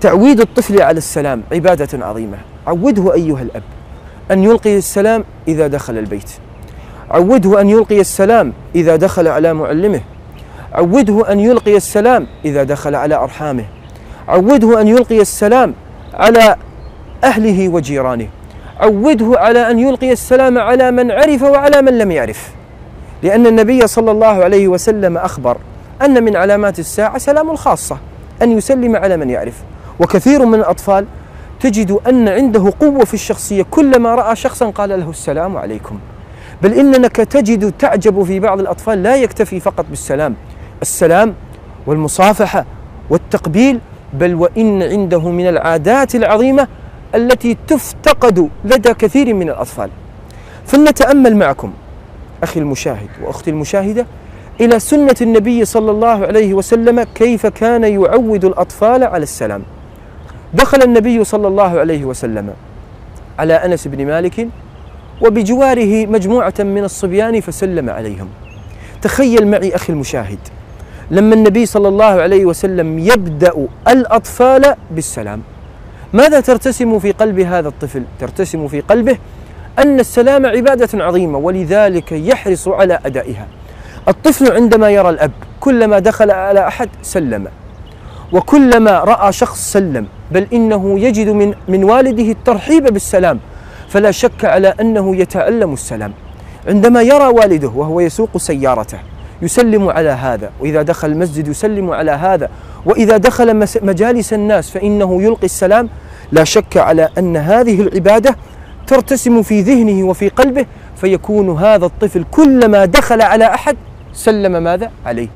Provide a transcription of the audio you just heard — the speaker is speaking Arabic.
تعويد الطفل على السلام عبادة عظيمة. عوده أيها الأب أن يلقي السلام إذا دخل البيت، عوده أن يلقي السلام إذا دخل على معلمه، عوده أن يلقي السلام إذا دخل على أرحامه، عوده أن يلقي السلام على أهله وجيرانه، عوده على أن يلقي السلام على من عرف وعلى من لم يعرف، لأن النبي صلى الله عليه وسلم أخبر أن من علامات الساعة سلام الخاصة، أن يسلم على من يعرف. وكثير من الأطفال تجد أن عنده قوة في الشخصية، كلما رأى شخصا قال له السلام عليكم، بل إنك تجد تعجب في بعض الأطفال لا يكتفي فقط بالسلام، السلام والمصافحة والتقبيل، بل وإن عنده من العادات العظيمة التي تفتقد لدى كثير من الأطفال. فلنتأمل معكم أخي المشاهد وأختي المشاهدة إلى سنة النبي صلى الله عليه وسلم كيف كان يعود الأطفال على السلام. دخل النبي صلى الله عليه وسلم على أنس بن مالك وبجواره مجموعة من الصبيان فسلم عليهم. تخيل معي أخي المشاهد لما النبي صلى الله عليه وسلم يبدأ الأطفال بالسلام، ماذا ترتسم في قلب هذا الطفل؟ ترتسم في قلبه أن السلام عبادة عظيمة، ولذلك يحرص على أدائها. الطفل عندما يرى الأب كلما دخل على أحد سلم، وكلما رأى شخص سلم، بل إنه يجد من والده الترحيب بالسلام، فلا شك على أنه يتعلم السلام. عندما يرى والده وهو يسوق سيارته يسلم على هذا، وإذا دخل المسجد يسلم على هذا، وإذا دخل مجالس الناس فإنه يلقي السلام، لا شك على أن هذه العبادة ترتسم في ذهنه وفي قلبه، فيكون هذا الطفل كلما دخل على أحد سلم ماذا عليه.